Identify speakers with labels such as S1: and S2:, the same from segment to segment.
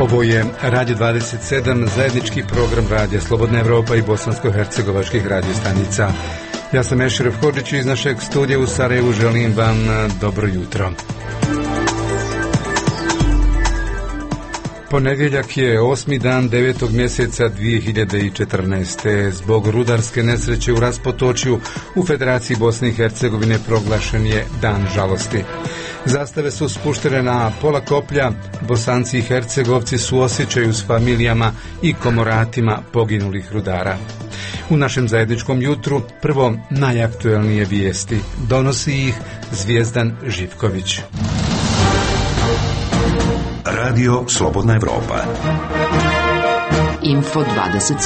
S1: Ovo je Radio 27, zajednički program Radija Slobodna Evropa i bosansko-hercegovačkih radiostanica. Ja sam Ešref Hodžić iz našeg studija u Sarajevu. Želim vam dobro jutro. Ponedjeljak je 8. dan 9. mjeseca 2014. Zbog rudarske nesreće u Raspotočju u Federaciji Bosne i Hercegovine proglašen je dan žalosti. Zastave su spuštene na pola koplja, Bosanci i Hercegovci suosjećaju s familijama i komoratima poginulih rudara. U našem zajedničkom jutru prvo najaktuelnije vijesti. Donosi ih Zvijezdan Živković.
S2: Radio Slobodna Evropa.
S3: Info 27.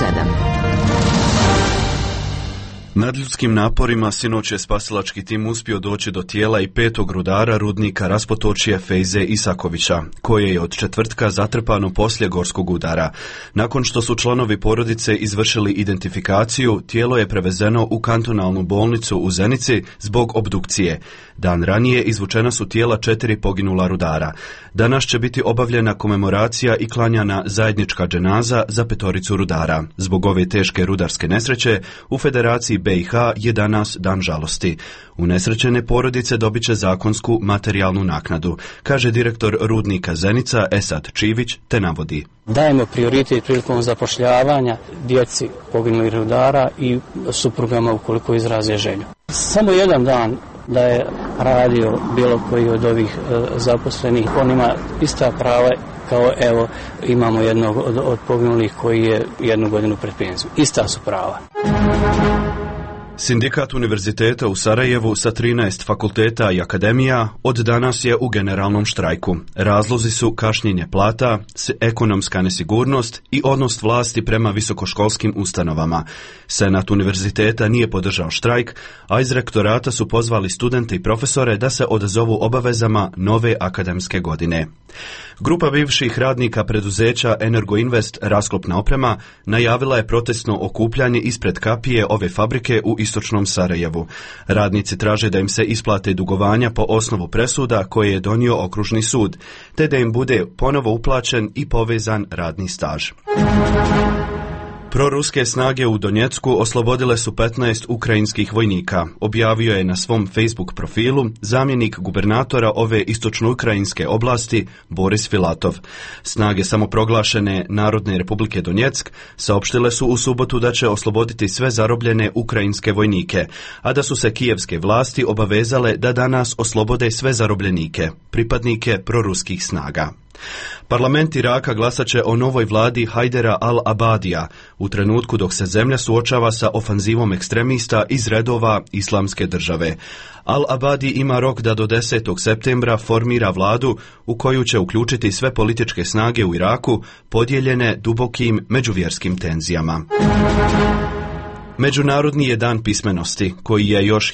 S4: Nadljudskim naporima sinoć je spasilački tim uspio doći do tijela i 5. rudara rudnika Raspotočje Fejze Isakovića, koje je od četvrtka zatrpano poslije gorskog udara. Nakon što su članovi porodice izvršili identifikaciju, tijelo je prevezeno u kantonalnu bolnicu u Zenici zbog obdukcije. Dan ranije izvučena su tijela 4 poginula rudara. Danas će biti obavljena komemoracija i klanjana zajednička dženaza za 5 rudara. Zbog ove teške rudarske nesreće u Federaciji BiH je danas dan žalosti. Unesrećene porodice dobit će zakonsku materijalnu naknadu, kaže direktor rudnika Zenica Esad Čivić, te navodi:
S5: Dajemo prioritet prilikom zapošljavanja djeci poginulih rudara i suprugama ukoliko izraze želju. Samo jedan dan da je radio bilo koji od ovih zaposlenih, on ima ista prava kao evo imamo jednog od poginulih koji je 1 godinu pred penzijom. Ista su prava.
S4: Sindikat univerziteta u Sarajevu sa 13 fakulteta i akademija od danas je u generalnom štrajku. Razlozi su kašnjenje plata, ekonomska nesigurnost i odnos vlasti prema visokoškolskim ustanovama. Senat univerziteta nije podržao štrajk, a iz rektorata su pozvali studente i profesore da se odazovu obavezama nove akademske godine. Grupa bivših radnika preduzeća Energoinvest Rasklopna oprema najavila je protestno okupljanje ispred kapije ove fabrike u istočnom Sarajevu. Radnici traže da im se isplate dugovanja po osnovu presuda koje je donio okružni sud, te da im bude ponovo uplaćen i povezan radni staž. Proruske snage u Donjecku oslobodile su 15 ukrajinskih vojnika, objavio je na svom Facebook profilu zamjenik gubernatora ove istočno-ukrajinske oblasti Boris Filatov. Snage samoproglašene Narodne republike Donjeck saopštile su u subotu da će osloboditi sve zarobljene ukrajinske vojnike, a da su se kijevske vlasti obavezale da danas oslobode sve zarobljenike, pripadnike proruskih snaga. Parlament Iraka glasat će o novoj vladi Hajdera al-Abadija u trenutku dok se zemlja suočava sa ofanzivom ekstremista iz redova Islamske države. Al-Abadi ima rok da do 10. septembra formira vladu u koju će uključiti sve političke snage u Iraku podijeljene dubokim međuvjerskim tenzijama. Međunarodni je dan pismenosti, koji je još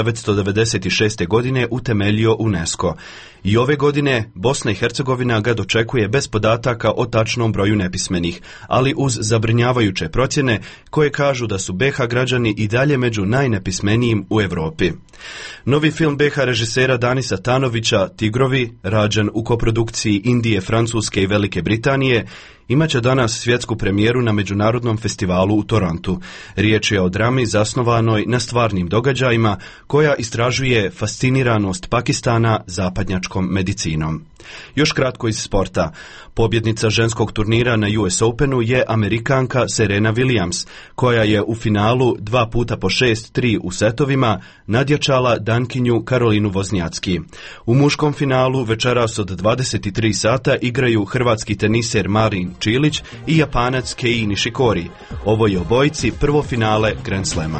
S4: 1996. godine utemeljio UNESCO. I ove godine Bosna i Hercegovina ga dočekuje bez podataka o tačnom broju nepismenih, ali uz zabrinjavajuće procjene koje kažu da su BiH građani i dalje među najnepismenijim u Europi. Novi film BiH režisera Danisa Tanovića Tigrovi, rađen u koprodukciji Indije, Francuske i Velike Britanije, imaće danas svjetsku premijeru na Međunarodnom festivalu u Torontu. Riječ je o drami zasnovanoj na stvarnim događajima koja istražuje fasciniranost Pakistana zapadnjačkom medicinom. Još kratko iz sporta. Pobjednica ženskog turnira na US Openu je Amerikanka Serena Williams, koja je u finalu 2x6-3 u setovima nadjačala Dankinju Karolinu Voznjacki. U muškom finalu večeras od 23 sata igraju hrvatski teniser Marin Čilić i Japanac Kei Nishikori. Ovo je obojici prvo finale Grand Slema.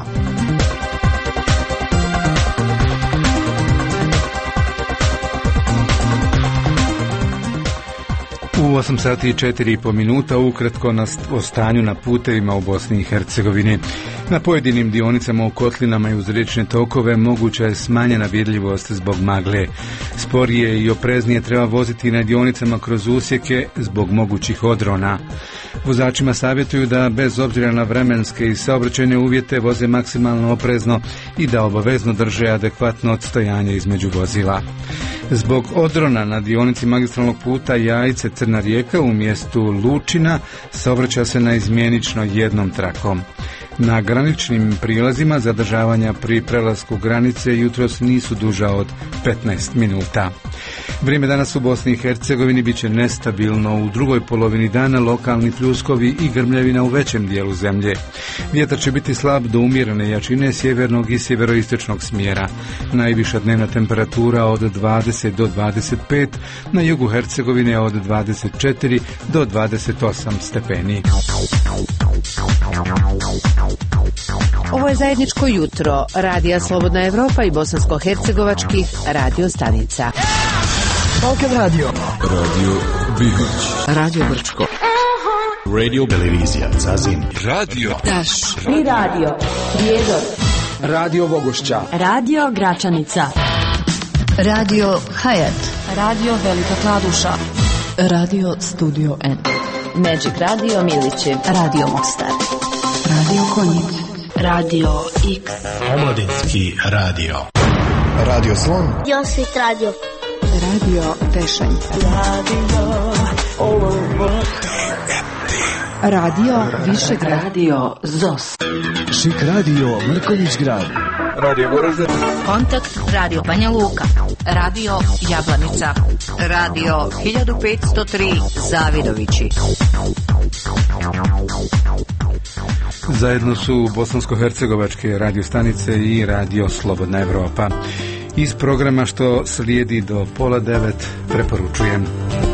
S1: U 8 sati i 4,5 minuta ukratko o stanju na putevima u Bosni i Hercegovini. Na pojedinim dionicama u kotlinama i uz riječne tokove moguća je smanjena vidljivost zbog magle. Sporije i opreznije treba voziti na dionicama kroz usjeke zbog mogućih odrona. Vozačima savjetuju da bez obzira na vremenske i saobraćajne uvjete voze maksimalno oprezno i da obavezno drže adekvatno odstojanje između vozila. Zbog odrona na dionici magistralnog puta Jajce-Crna Rijeka u mjestu Lučina saobraća se na izmjenično jednom trakom. Na graničnim prilazima zadržavanja pri prelasku granice jutros nisu duža od 15 minuta. Vrijeme danas u Bosni i Hercegovini bit će nestabilno. U drugoj polovini dana lokalni pljuskovi i grmljavina u većem dijelu zemlje. Vjetar će biti slab do umjerene jačine sjevernog i sjeveroistočnog smjera. Najviša dnevna temperatura od 20 do 25, na jugu Hercegovine od 24 do 28 stepeni.
S3: Ovo je zajedničko jutro Radija Slobodna Evropa i bosansko-hercegovačkih radio stanica.
S6: Balkan Radio.
S7: Radio Bihać.
S6: Radio Brčko.
S7: Radio Televizija Zazin.
S6: Radio Daš.
S8: I radio Prijedor.
S6: Radio Vogošća.
S8: Radio Gračanica.
S9: Radio Hayat.
S8: Radio Velika Kladuša.
S9: Radio Studio N.
S8: Magic Radio Milići.
S9: Radio Mostar. Radio Konjic.
S8: Radio X.
S7: Omladinski radio.
S6: Radio Slon.
S10: Josit Radio.
S9: Radio Tešanj. Radio Višegrad.
S8: Radio ZOS.
S6: Šik Radio Mrkonjić Grad.
S1: Radio Goražde.
S11: Kontakt Radio Banja Luka. Radio Jablanica. Radio 1503 Zavidovići.
S1: Zajedno su bosansko-hercegovačke radio stanice i Radio Slobodna Evropa. Iz programa što slijedi do 8:30 preporučujem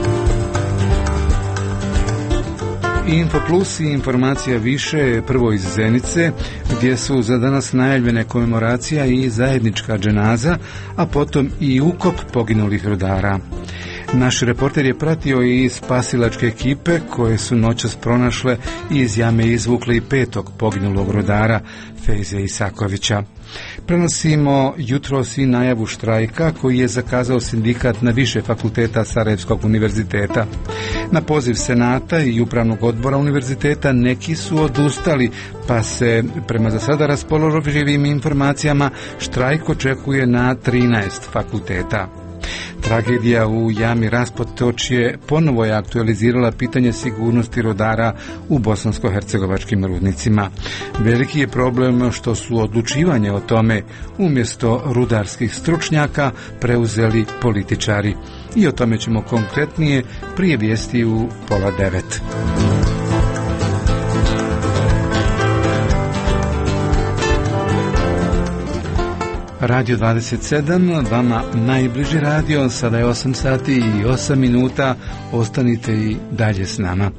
S1: Info Plus i informacija više, prvo iz Zenice, gdje su za danas najavljene komemoracija i zajednička dženaza, a potom i ukop poginulih rudara. Naš reporter je pratio i spasilačke ekipe koje su noćas pronašle i iz jame izvukle i 5. poginulog rudara Fejze Isakovića. Prenosimo jutros i najavu štrajka koji je zakazao sindikat na više fakulteta Sarajevskog univerziteta. Na poziv Senata i Upravnog odbora univerziteta neki su odustali, pa se prema za sada raspoloživim informacijama štrajk očekuje na 13 fakulteta. Tragedija u jami Raspotočje ponovo je aktualizirala pitanje sigurnosti rudara u bosansko-hercegovačkim rudnicima. Veliki je problem što su odlučivanje o tome umjesto rudarskih stručnjaka preuzeli političari. I o tome ćemo konkretnije prije vijesti u 8:30. Radio 27, vama najbliži radio, sada je 8 sati i 8 minuta, ostanite i dalje s nama.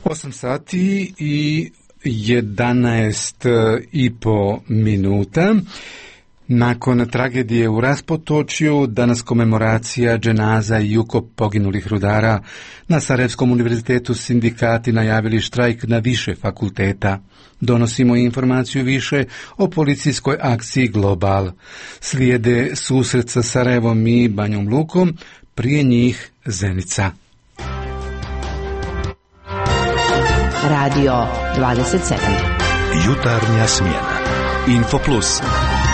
S1: 8 sati i 11,5 minuta. Nakon tragedije u Raspotočju, danas komemoracija dženaza i ukop poginulih rudara. Na Sarajevskom univerzitetu sindikati najavili štrajk na više fakulteta. Donosimo informaciju više o policijskoj akciji Global. Slijede susret sa Sarajevom i Banjom Lukom, prije njih Zenica.
S3: Radio 27.
S2: Jutarnja smjena.
S7: Info Plus.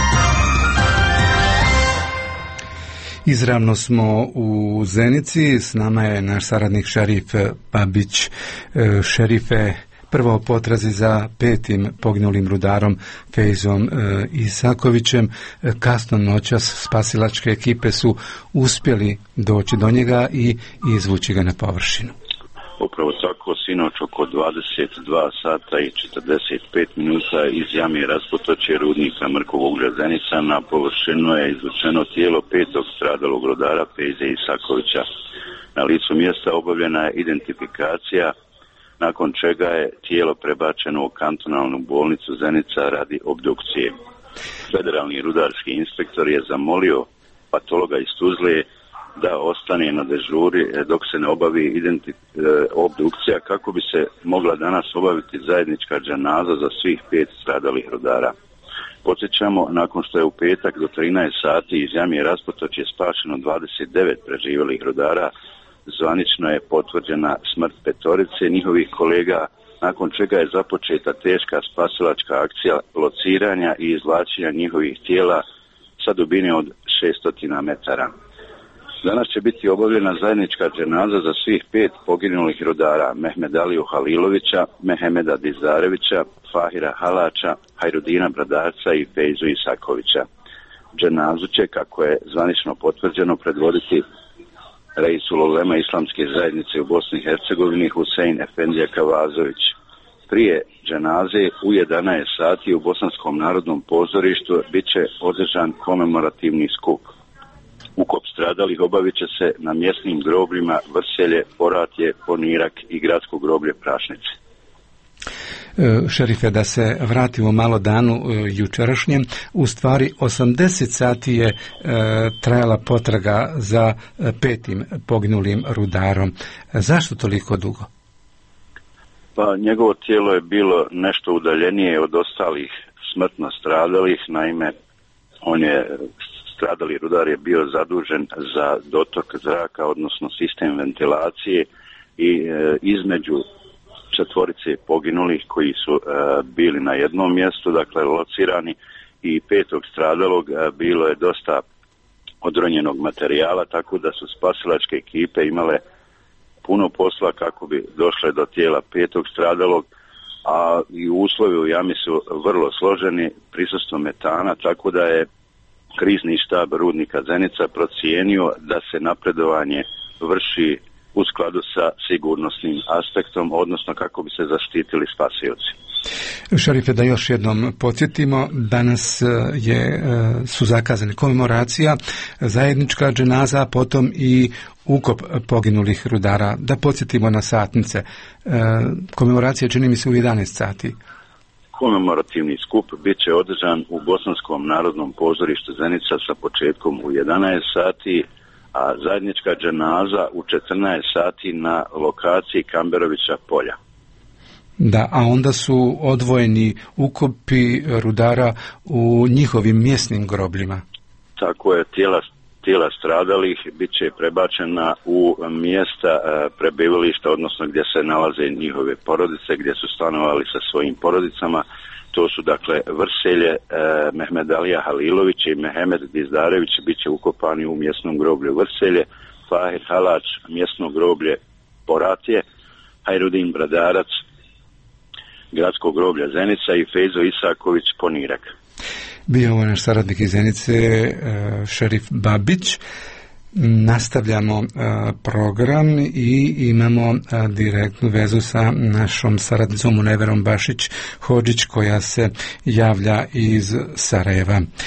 S1: Izravno smo u Zenici, s nama je naš saradnik Šerif Babić. Šerife, prvo o potrazi za 5. poginulim rudarom Fejzom Isakovićem. Kasno noćas spasilačke ekipe su uspjeli doći do njega i izvući ga na površinu.
S10: Upravo tako, sinoć oko 22 sata i 45 minuta iz jame Raspotočje rudnika Mrkovog uglja Zenica na površinu je izvučeno tijelo 5. stradalog rudara Fejze Isakovića. Na licu mjesta obavljena je identifikacija, nakon čega je tijelo prebačeno u kantonalnu bolnicu Zenica radi obdukcije. Federalni rudarski inspektor je zamolio patologa iz Tuzle da ostane na dežuri dok se ne obavi obdukcija kako bi se mogla danas obaviti zajednička dženaza za svih 5 stradalih rudara. Podsjećamo, nakon što je u petak do 13 sati iz jame Raspotočje spašeno 29 preživjelih rudara, zvanično je potvrđena smrt 5 njihovih kolega, nakon čega je započeta teška spasilačka akcija lociranja i izvlačenja njihovih tijela sa dubine od 600 metara. Danas će biti obavljena zajednička dženaza za svih 5 poginulih rudara: Mehmedaliju Halilovića, Mehemeda Dizdarevića, Fahira Halača, Hajrudina Bradarca i Fejzu Isakovića. Dženazu će, kako je zvanično potvrđeno, predvoditi Reisul Ulema Islamske zajednice u Bosni i Hercegovini Husein Efendija Kavazović. Prije dženaze u 11 sati u Bosanskom narodnom pozorištu bit će održan komemorativni skup. Ukop stradalih obavit će se na mjesnim grobljima Vrselje, Poratje, Ponirak i gradsko groblje Prašnice.
S1: Šerife, da se vratimo malo danu jučerašnjem, u stvari 80 sati je trajala potraga za 5. poginulim rudarom. Zašto toliko dugo?
S10: Pa njegovo tijelo je bilo nešto udaljenije od ostalih smrtno stradalih, naime on je stradali rudar je bio zadužen za dotok zraka, odnosno sistem ventilacije i između 4 poginulih koji su bili na jednom mjestu, dakle locirani, i 5. stradalog bilo je dosta odronjenog materijala, tako da su spasilačke ekipe imale puno posla kako bi došle do tijela 5. stradalog, a i uslovi u jami su vrlo složeni, prisustvo metana, tako da je krizni štab rudnika Zenica procijenio da se napredovanje vrši u skladu sa sigurnosnim aspektom, odnosno kako bi se zaštitili spasioci.
S1: Šerife, da još jednom podsjetimo, danas su zakazane komemoracija, zajednička dženaza, potom i ukop poginulih rudara. Da podsjetimo na satnice. Komemoracija čini mi se u 11 sati.
S10: Komemorativni skup bit će održan u Bosanskom narodnom pozorištu Zenica sa početkom u 11 sati, a zajednička dženaza u 14 sati na lokaciji Kamberovića polja.
S1: Da, a onda su odvojeni ukopi rudara u njihovim mjesnim grobljima.
S10: Tako je, tijela stradalih bit će prebačena u mjesta prebivališta, odnosno gdje se nalaze njihove porodice, gdje su stanovali sa svojim porodicama. To su dakle Vrselje, Mehmedalija Halilović i Mehemed Dizdarević bit će ukopani u mjesnom groblju Vrselje, Fahir Halač mjesno groblje Poratje, Hajrudin Bradarac gradskog groblja Zenica i Fejzo Isaković Ponirak.
S1: Bio ovo naš saradnik iz Zenice, Šerif Babić. Nastavljamo program i imamo direktnu vezu sa našom saradnicom Muneverom Bašić-Hodžić koja se javlja iz Sarajeva.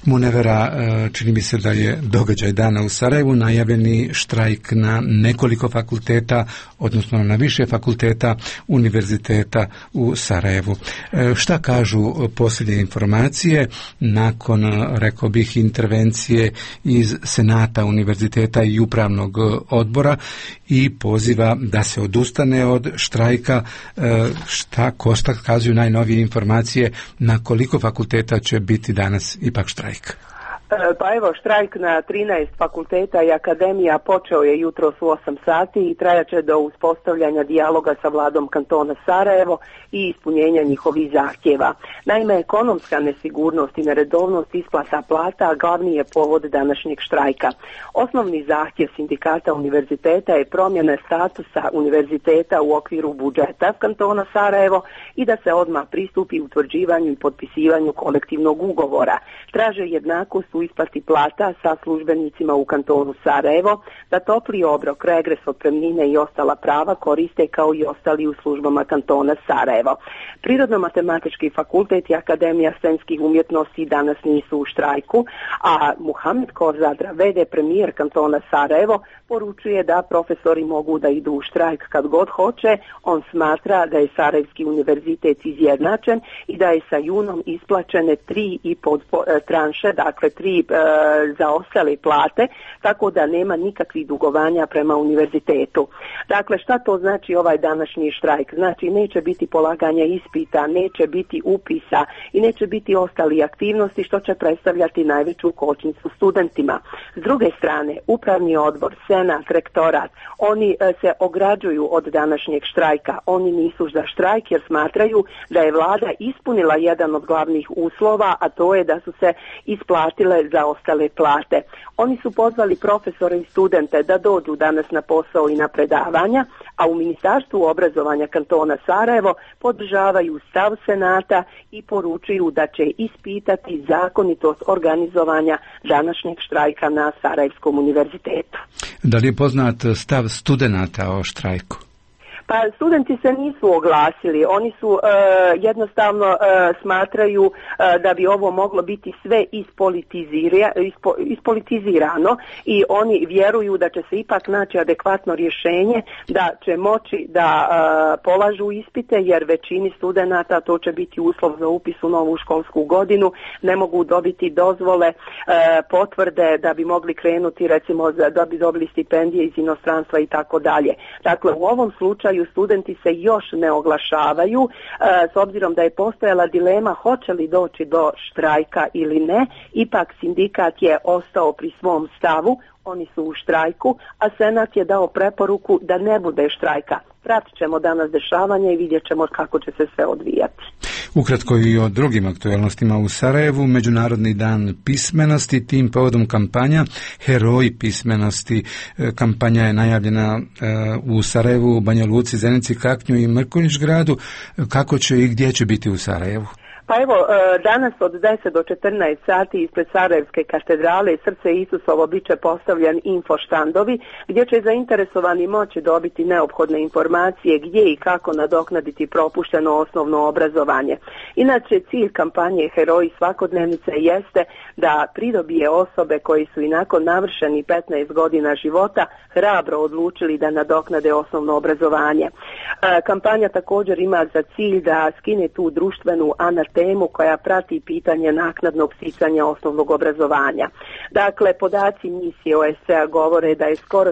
S1: Munevera, čini mi se da je događaj dana u Sarajevu, najavljeni štrajk na nekoliko fakulteta, odnosno na više fakulteta univerziteta u Sarajevu. Šta kažu posljednje informacije nakon, rekao bih, intervencije iz Senata univerziteta i upravnog odbora i poziva da se odustane od štrajka? Šta kazuju najnovije informacije, na koliko fakulteta će biti danas ipak štrajk?
S12: Pa evo, štrajk na 13 fakulteta i akademija počeo je jutros u 8 sati i trajaće do uspostavljanja dijaloga sa vladom kantona Sarajevo i ispunjenja njihovih zahtjeva. Naime, ekonomska nesigurnost i neredovnost isplata plata glavni je povod današnjeg štrajka. Osnovni zahtjev sindikata univerziteta je promjena statusa univerziteta u okviru budžeta kantona Sarajevo i da se odmah pristupi utvrđivanju i potpisivanju kolektivnog ugovora. Traže jednakost u isplati plata sa službenicima u kantonu Sarajevo, da topli obrok, regres, otpremnine i ostala prava koriste kao i ostali u službama kantona Sarajevo. Prirodno-matematički fakultet i Akademija scenskih umjetnosti danas nisu u štrajku, a Muhamed Kozadra, v.d. premijer kantona Sarajevo, poručuje da profesori mogu da idu u štrajk kad god hoće. On smatra da je Sarajevski univerzitet izjednačen i da je sa junom isplaćene 3,5 tranše, dakle 3 zaostale plate, tako da nema nikakvih dugovanja prema univerzitetu. Dakle, šta to znači ovaj današnji štrajk? Znači, neće biti polaganja ispita, neće biti upisa i neće biti ostali aktivnosti, što će predstavljati najveću kočnicu studentima. S druge strane, upravni odbor, senat, rektorat, oni se ograđuju od današnjeg štrajka. Oni nisu za štrajk jer smatraju da je vlada ispunila jedan od glavnih uslova, a to je da su se isplatile za ostale plate. Oni su pozvali profesore i studente da dođu danas na posao i na predavanja, a u Ministarstvu obrazovanja kantona Sarajevo podržavaju stav Senata i poručuju da će ispitati zakonitost organizovanja današnjeg štrajka na Sarajevskom univerzitetu.
S1: Da li je poznat stav studenata o štrajku?
S12: Pa studenti se nisu oglasili, oni su jednostavno smatraju da bi ovo moglo biti sve ispolitizirano i oni vjeruju da će se ipak naći adekvatno rješenje, da će moći da polažu ispite, jer većini studenata to će biti uslov za upis u novu školsku godinu, ne mogu dobiti dozvole, potvrde da bi mogli krenuti, recimo da bi dobili stipendije iz inostranstva i tako dalje. Dakle, u ovom slučaju studenti se još ne oglašavaju, s obzirom da je postojala dilema hoće li doći do štrajka ili ne. Ipak sindikat je ostao pri svom stavu, oni su u štrajku, a senat je dao preporuku da ne bude štrajka. Pratit ćemo danas dešavanja i vidjet ćemo kako će se sve odvijati.
S1: Ukratko i o drugim aktualnostima u Sarajevu. Međunarodni dan pismenosti, tim povodom kampanja Heroji pismenosti. Kampanja je najavljena u Sarajevu, Banja Luci, Zenici, Kaknju i Mrkonjić-gradu. Kako će i gdje će biti u Sarajevu?
S12: Pa evo, danas od 10 do 14 sati ispred Sarajevske katedrale Srce Isusovo bit će postavljen infoštandovi gdje će zainteresovani moći dobiti neophodne informacije gdje i kako nadoknaditi propušteno osnovno obrazovanje. Inače, cilj kampanje Heroji svakodnevnice jeste da pridobije osobe koji su i nakon navršeni 15 godina života hrabro odlučili da nadoknade osnovno obrazovanje. Kampanja također ima za cilj da skine tu društvenu temu koja prati pitanje naknadnog sticanja osnovnog obrazovanja. Dakle, podaci misije OSCE govore da je skoro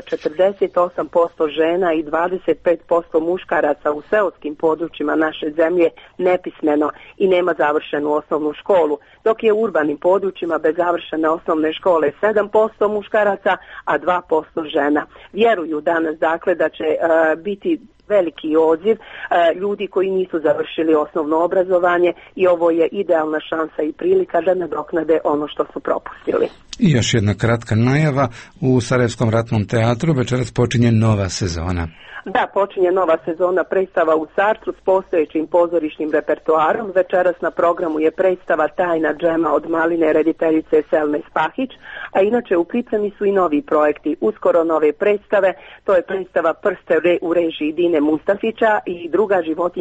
S12: 48% žena i 25% muškaraca u seoskim područjima naše zemlje nepismeno i nema završenu osnovnu školu, dok je u urbanim područjima bez završene osnovne škole 7% muškaraca, a 2% žena. Vjeruju danas dakle da će biti veliki odziv ljudi koji nisu završili osnovno obrazovanje i ovo je idealna šansa i prilika da nadoknade ono što su propustili.
S1: I još jedna kratka najava, u Sarajevskom ratnom teatru večeras počinje nova sezona.
S12: Da, počinje nova sezona predstava u Sartru s postojećim pozorišnim repertoarom. Večeras na programu je predstava Tajna džema od maline rediteljice Selme Spahić, a inače u pripremi su i novi projekti. Uskoro nove predstave, to je predstava Prste u režiji Dine Marine Mustafića i druga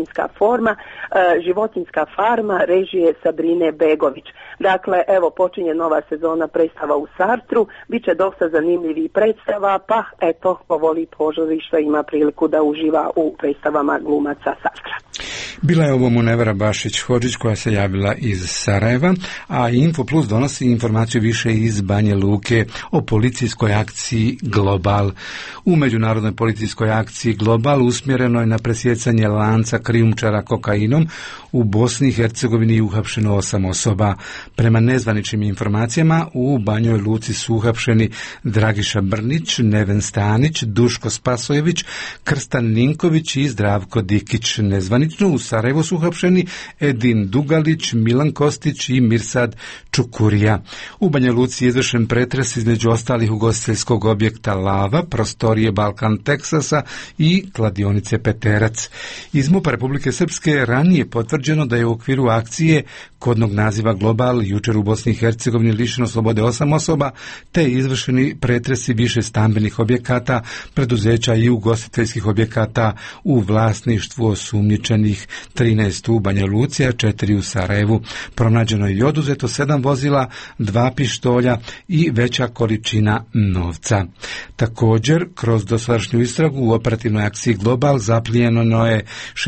S12: životinjska farma režije Sabrine Begović. Dakle, evo počinje nova sezona predstava u Sartru, bit će dosta zanimljivih predstava, pa eto, ko voli pozorište ima priliku da uživa u predstavama glumaca Sartra.
S1: Bila je ovo Munevera Bašić-Hodžić koja se javila iz Sarajeva, a Info Plus donosi informaciju više iz Banje Luke o policijskoj akciji Global. U međunarodnoj policijskoj akciji Global usmjereno je na presjecanje lanca krijumčara kokainom u Bosni i Hercegovini uhapšeno 8 osoba. Prema nezvaničnim informacijama u Banjoj Luci su uhapšeni Dragiša Brnić, Neven Stanić, Duško Spasojević, Krstan Ninković i Zdravko Dikić. Nezvanično u Sarajevo su uhapšeni Edin Dugalić, Milan Kostić i Mirsad Čukurija. U Banja Luci je izvršen pretres između ostalih ugostiteljskog objekta Lava, prostorije Balkan Teksasa i kladionice Peterac. Iz MUP-a Republike Srpske ranije potvrđeno da je u okviru akcije kodnog naziva Global jučer u Bosni i Hercegovini lišeno slobode 8 osoba, te izvršeni pretresi više stambenih objekata, preduzeća i ugostiteljskih objekata u vlasništvu osumnjičenih 13 u Banja Luci, a 4 u Sarajevu. Pronađeno je i oduzeto 7 vozila, 2 pištolja i veća količina novca. Također, kroz dosadašnju istragu u operativnoj akciji Global zaplijenjeno je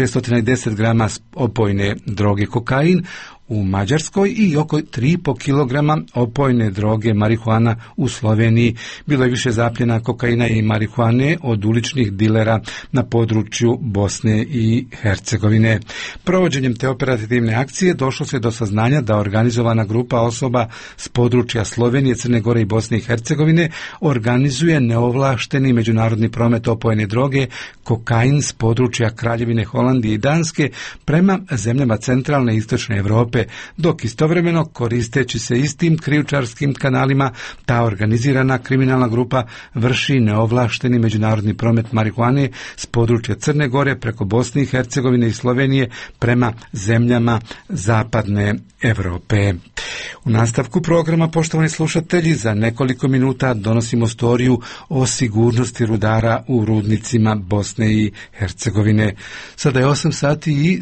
S1: 610 grama opojne droge kokain u Mađarskoj i oko 3,5 kilograma opojne droge marihuana u Sloveniji. Bilo je više zapljena kokaina i marihuane od uličnih dilera na području Bosne i Hercegovine. Provođenjem te operativne akcije došlo se do saznanja da organizovana grupa osoba s područja Slovenije, Crne Gore i Bosne i Hercegovine organizuje neovlašteni međunarodni promet opojne droge kokain s područja Kraljevine Holandije i Danske prema zemljama centralne i istočne Europe, dok istovremeno koristeći se istim krijumčarskim kanalima ta organizirana kriminalna grupa vrši neovlašteni međunarodni promet marihuane s područja Crne Gore preko Bosne i Hercegovine i Slovenije prema zemljama zapadne Europe. U nastavku programa, poštovani slušatelji, za nekoliko minuta donosimo storiju o sigurnosti rudara u rudnicima Bosne i Hercegovine. Sada je 8 sati i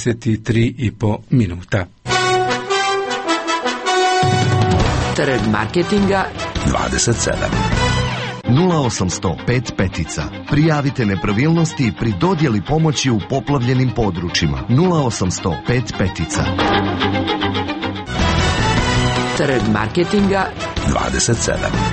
S1: 23,5 minuta.
S3: Trg marketinga
S2: 27. 0805 petica. Prijavite nepravilnosti pri dodjeli pomoći u poplavljenim područjima. 0805 petica.
S3: Trg marketinga
S2: 27.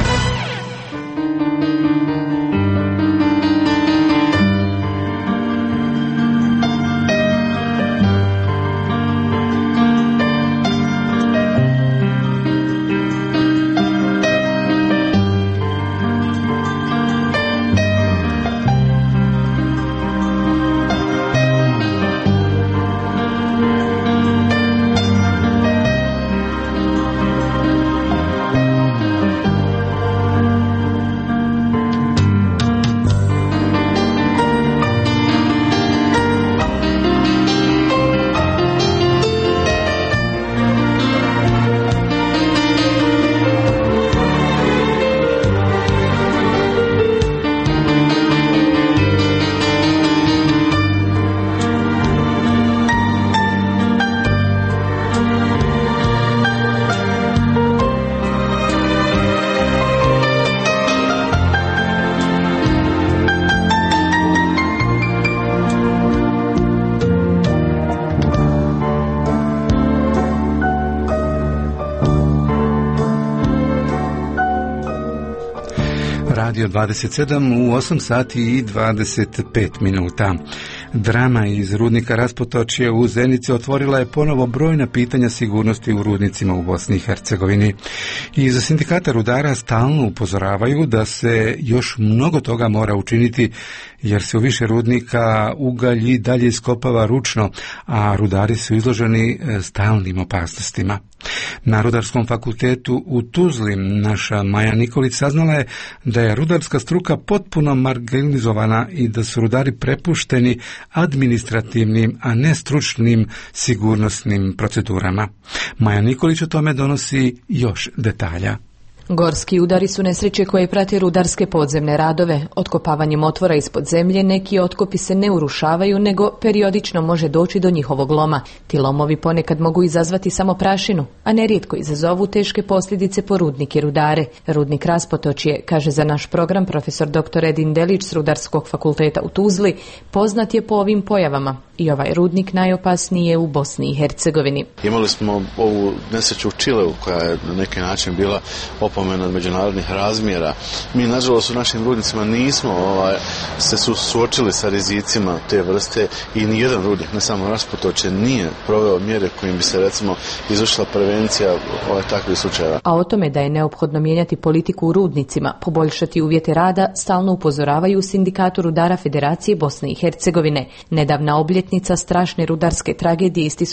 S1: Radio 27 u 8 sati i 25 minuta. Drama iz rudnika Raspotočje u Zenici otvorila je ponovo brojna pitanja sigurnosti u rudnicima u Bosni i Hercegovini. Iz sindikata rudara stalno upozoravaju da se još mnogo toga mora učiniti, jer se u više rudnika ugalj i dalje iskopava ručno, a rudari su izloženi stalnim opasnostima. Na Rudarskom fakultetu u Tuzli naša Maja Nikolić saznala je da je rudarska struka potpuno marginalizovana i da su rudari prepušteni administrativnim, a ne stručnim sigurnosnim procedurama. Maja Nikolić o tome donosi još detalja.
S9: Gorski udari su nesreće koje prate rudarske podzemne radove. Otkopavanjem otvora ispod zemlje neki otkopi se ne urušavaju, nego periodično može doći do njihovog loma. Ti lomovi ponekad mogu izazvati samo prašinu, a nerijetko izazovu teške posljedice po rudnike i rudare. Rudnik Raspotočje, kaže za naš program profesor dr. Edin Delić s Rudarskog fakulteta u Tuzli, poznat je po ovim pojavama i ovaj rudnik najopasniji je u Bosni i Hercegovini.
S13: Imali smo ovu nesreću u Čileu koja je na neki način bila opomena od međunarodnih razmjera. Mi nažalost u našim rudnicima nismo se suočili sa rizicima te vrste i nijedan rudnik, ne samo Raspotočje, nije proveo mjere kojim bi se recimo izvršila prevencija takvih slučajeva.
S9: A o tome da je neophodno mijenjati politiku u rudnicima, poboljšati uvjete rada, stalno upozoravaju u Sindikatu rudara Federacije Bosne i Hercegovine. Nedavna obljetnica strašne rudarske tragedije iz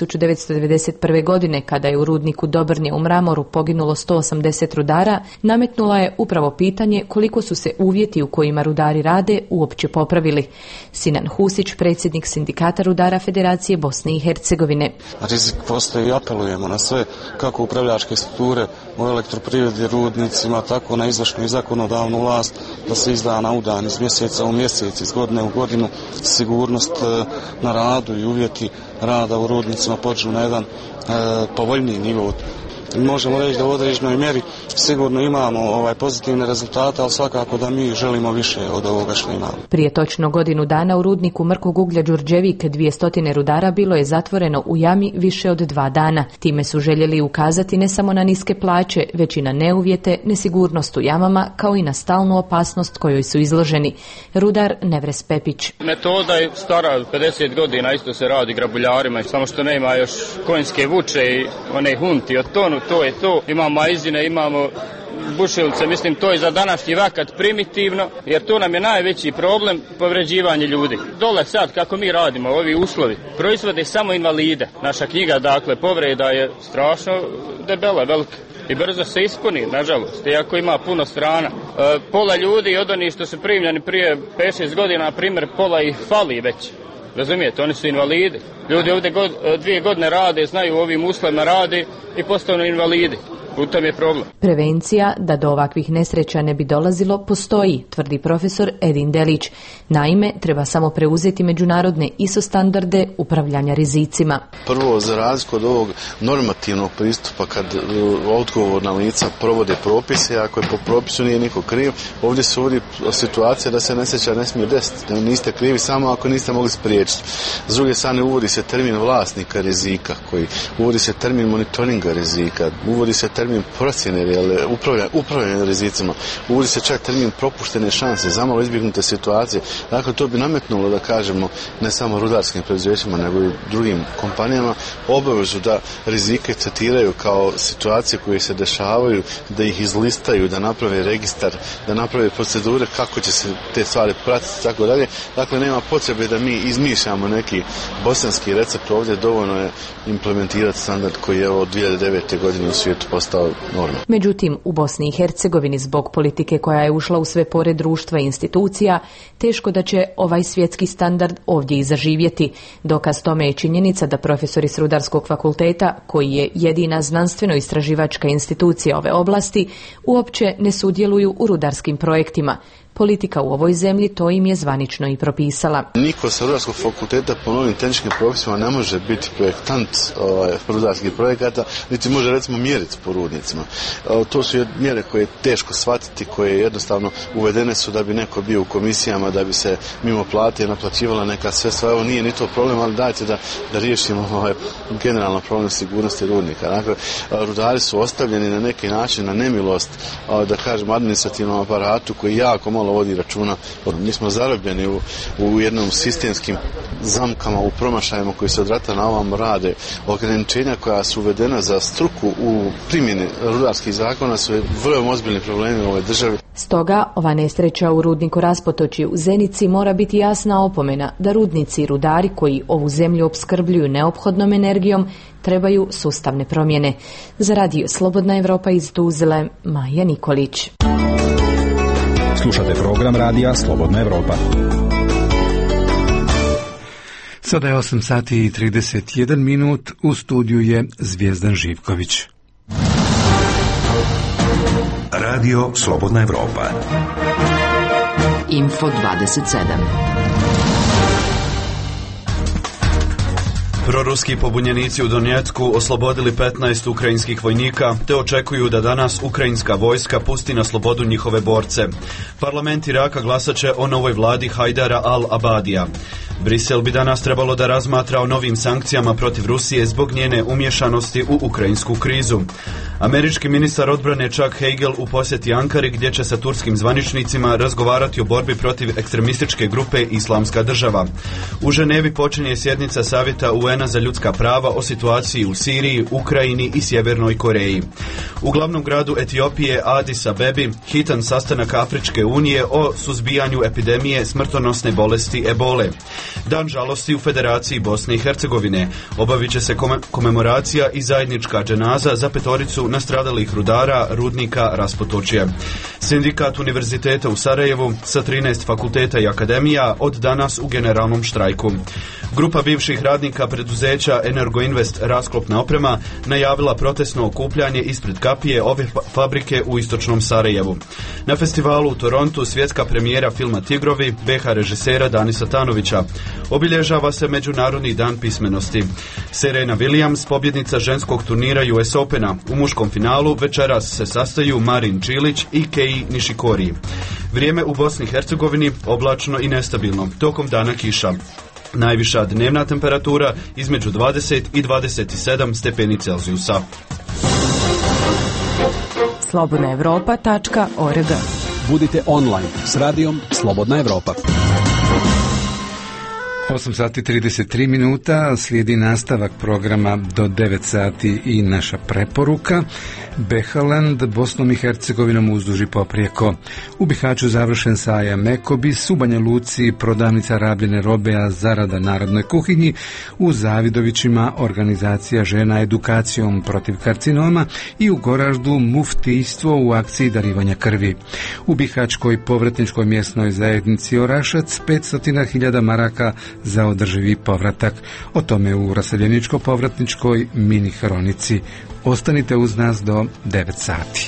S9: 1991. godine, kada je u rudniku Dobrnje u Mramoru poginulo 180 rudara, nametnula je upravo pitanje koliko su se uvjeti u kojima rudari rade uopće popravili. Sinan Husić, predsjednik Sindikata rudara Federacije Bosne i Hercegovine.
S14: Rizik postoji i apelujemo na sve, kako upravljačke strukture u elektroprivredi, rudnicima, tako na izvršnu i zakonodavnu vlast, da se iz dana u dan, iz mjeseca u mjesec, iz godine u godinu sigurnost na radu i uvjeti rada u rudnicima počnu na jedan povoljniji nivo. Možemo reći da u određenoj mjeri sigurno imamo pozitivne rezultate, ali svakako da mi želimo više od ovoga što imamo.
S9: Prije točno godinu dana u rudniku mrkog uglja Đurđevik 200 rudara bilo je zatvoreno u jami više od 2 dana. Time su željeli ukazati ne samo na niske plaće, već i na neuvjete, nesigurnost u jamama, kao i na stalnu opasnost kojoj su izloženi. Rudar Nevres Pepić.
S15: Metoda je stara 50 godina, isto se radi grabuljarima, samo što nema još konjske vuče i one hunti od tonu. To je to, imamo majzine, imamo bušilice, mislim to je za današnji vakat primitivno, jer to nam je najveći problem, povređivanje ljudi. Dole sad kako mi radimo, ovi uslovi, proizvode samo invalide. Naša knjiga, dakle, povreda je strašno debela, velika i brzo se ispuni, nažalost, iako ima puno strana. Pola ljudi od onih što su primljeni prije 5-6 godina, na primjer, pola ih fali već. Razumijete, oni su invalidi. Ljudi ovdje 2 godine rade, znaju u ovim uslovima rade i postanu invalidi. U tom je problem.
S9: Prevencija da do ovakvih nesreća ne bi dolazilo postoji, tvrdi profesor Edin Delić. Naime, treba samo preuzeti međunarodne ISO standarde upravljanja rizicima.
S13: Prvo, za razliku od ovog normativnog pristupa kad odgovorna lica provode propise, ako je po propisu nije niko kriv, ovdje se uvodi situacija da se nesreća ne smije desiti. Niste krivi samo ako niste mogli spriječiti. S druge strane, uvodi se termin vlasnika rizika, uvodi se termin monitoringa rizika, uvodi se termin procjene upravljanja rizicima, uvodi se čak termin propuštene šanse, zamalo izbjegnute situacije. Dakle, to bi nametnulo, da kažemo, ne samo rudarskim preduzećima, nego i drugim kompanijama, obavezu da rizike tretiraju kao situacije koje se dešavaju, da ih izlistaju, da naprave registar, da naprave procedure kako će se te stvari pratiti i tako dalje. Dakle, nema potrebe da mi izmišljamo neki bosanski recept ovdje, dovoljno je implementirati standard koji je od 2009. godine u svijetu postao norma.
S9: Međutim, u Bosni i Hercegovini zbog politike koja je ušla u sve pore društva i institucija, teško da će ovaj svjetski standard ovdje i zaživjeti. Dokaz tome je činjenica da profesori s Rudarskog fakulteta, koji je jedina znanstveno-istraživačka institucija ove oblasti, uopće ne sudjeluju u rudarskim projektima. Politika u ovoj zemlji to im je zvanično i propisala.
S13: Niko sa Rudarskog fakulteta po novim tehničkim propisima ne može biti projektant rudarskih projekata, niti može recimo mjeriti po rudnicima. To su mjere koje je teško shvatiti, koje jednostavno uvedene su da bi neko bio u komisijama, da bi se mimo plate naplaćivala neka sredstva. Evo, nije ni to problem, ali dajte da riješimo generalno problem sigurnosti rudnika. Dakle, rudari su ostavljeni na neki način na nemilost, da kažem, administrativnom aparatu koji jako malo vodi računa. Mi smo zarobljeni u jednom sistemskim zamkama, u promašajima koji se od rata na ovam rade. Ograničenja koja su uvedena za struku u primjeni rudarskih zakona su vrlo ozbiljni problemi u ovoj državi.
S9: Stoga, ova nesreća u rudniku Raspotočje u Zenici mora biti jasna opomena da rudnici i rudari koji ovu zemlju opskrbljuju neophodnom energijom trebaju sustavne promjene. Za radio Slobodna Evropa iz Tuzle, Maja Nikolić.
S7: Slušate program radija Slobodna Evropa.
S1: Sada je 8 sati i 31 minut, u studiju je Zvijezdan Živković.
S16: Radio Slobodna Evropa.
S8: Info 27.
S4: Proruski pobunjenici u Donjecku oslobodili 15 ukrajinskih vojnika te očekuju da danas ukrajinska vojska pusti na slobodu njihove borce. Parlament Iraka glasat će o novoj vladi Hajdara al-Abadija. Brisel bi danas trebalo da razmatra o novim sankcijama protiv Rusije zbog njene umješanosti u ukrajinsku krizu. Američki ministar odbrane Chuck Hagel u posjeti Ankari gdje će sa turskim zvaničnicima razgovarati o borbi protiv ekstremističke grupe Islamska država. U Ženevi počinje sjednica Savjeta UN-a za ljudska prava o situaciji u Siriji, Ukrajini i Sjevernoj Koreji. U glavnom gradu Etiopije Addis Abebi hitan sastanak Afričke unije o suzbijanju epidemije smrtonosne bolesti ebole. Dan žalosti u Federaciji Bosne i Hercegovine. Obavit će se komemoracija i zajednička dženaza za 5 nastradalih rudara rudnika Raspotočje. Sindikat Univerziteta u Sarajevu sa 13 fakulteta i akademija od danas u generalnom štrajku. Grupa bivših radnika preduzeća Energoinvest Rasklopna oprema najavila protestno okupljanje ispred kapije ove fabrike u istočnom Sarajevu. Na festivalu u Torontu svjetska premijera filma Tigrovi BH režisera Danisa Tanovića. Obilježava se Međunarodni dan pismenosti. Serena Williams, pobjednica ženskog turnira US Opena. U muškom finalu večeras se sastaju Marin Čilić i Kei Nishikori. Vrijeme u Bosni i Hercegovini oblačno i nestabilno. Tokom dana kiša. Najviša dnevna temperatura između 20 i 27 stepeni Celzijusa.
S9: slobodnaevropa.org.
S6: Budite online s radijom Slobodna Evropa.
S1: 8 sati 33 minuta, slijedi nastavak programa do 9 sati i naša preporuka. Behaland, Bosnom i Hercegovinom uzduži poprijeko. U Bihaću završen sajam Ekobis, u Banja Luci prodavnica rabljene robe, a zarada narodnoj kuhinji, u Zavidovićima organizacija žena edukacijom protiv karcinoma i u Goraždu muftijstvo u akciji darivanja krvi. U Bihaćkoj povratničkoj mjesnoj zajednici Orašac 500.000 maraka za održivi povratak. O tome u raseljeničko-povratničkoj mini hronici. Ostanite uz nas do 9 sati.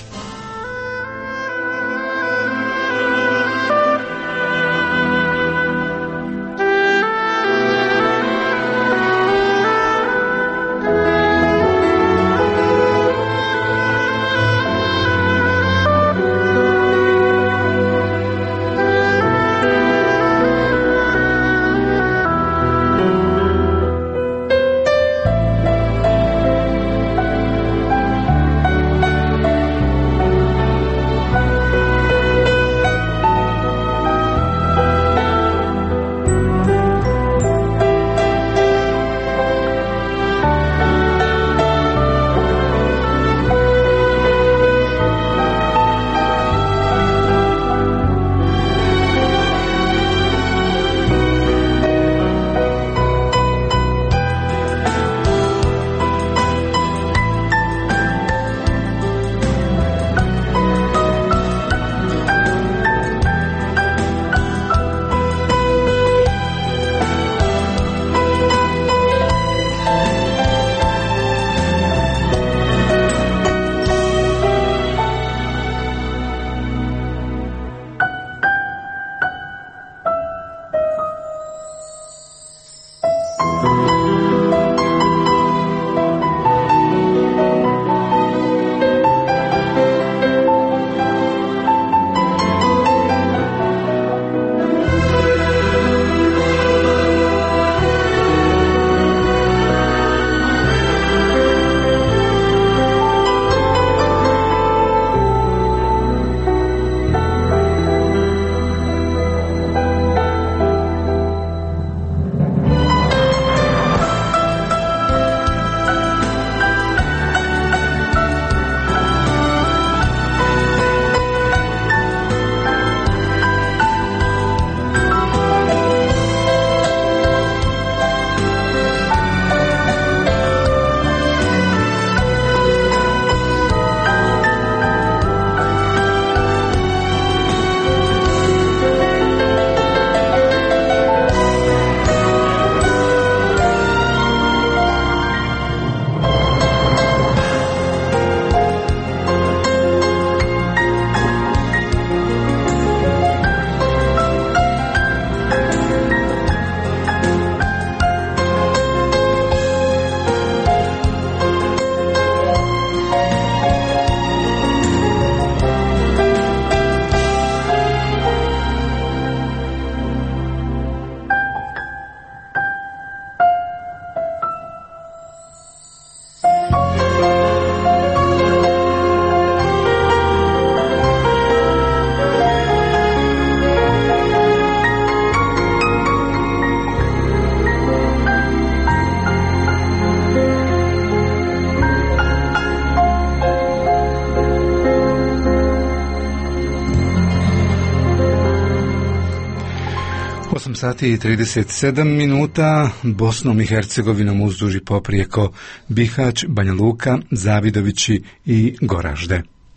S1: sati i 37 minuta, Bosnom i Hercegovinom uzduž i poprijeko Bihać, Banja Luka, Zavidovići i Goražde.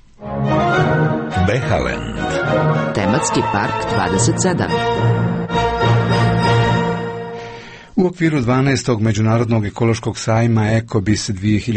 S16: Behaland.
S3: Tematski park 27.
S1: U okviru 12. Međunarodnog ekološkog sajma Ekobis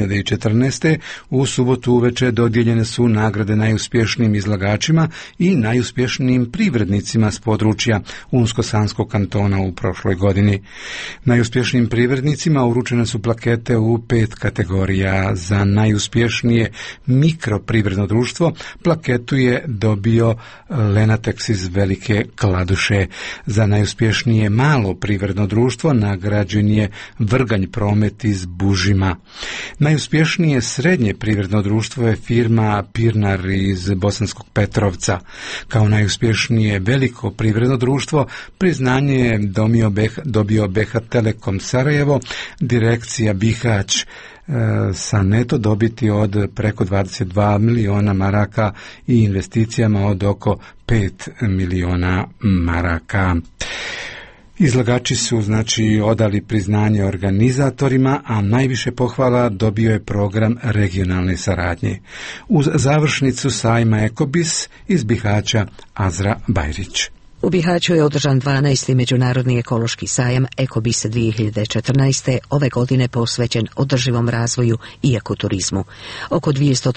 S1: 2014. u subotu uveče dodijeljene su nagrade najuspješnijim izlagačima i najuspješnijim privrednicima s područja Unsko-Sanskog kantona u prošloj godini. Najuspješnijim privrednicima uručene su plakete u 5 kategorija. Za najuspješnije mikroprivredno društvo plaketu je dobio Lenatex iz Velike Kladuše. Za najuspješnije malo privredno društvo nagrađen je Vrganj promet iz Bužima. Najuspješnije srednje privredno društvo je firma Pirnar iz Bosanskog Petrovca. Kao najuspješnije veliko privredno društvo priznanje je dobio Beha Telekom Sarajevo, direkcija Bihać sa neto dobiti od preko 22 miliona maraka i investicijama od oko 5 miliona maraka. Izlagači su odali priznanje organizatorima, a najviše pohvala dobio je program regionalne saradnje. Uz završnicu sajma Ekobis iz Bihaća Azra Bajrić.
S17: U Bihaću je održan 12. međunarodni ekološki sajam Ekobis 2014. ove godine posvećen održivom razvoju i ekoturizmu. Oko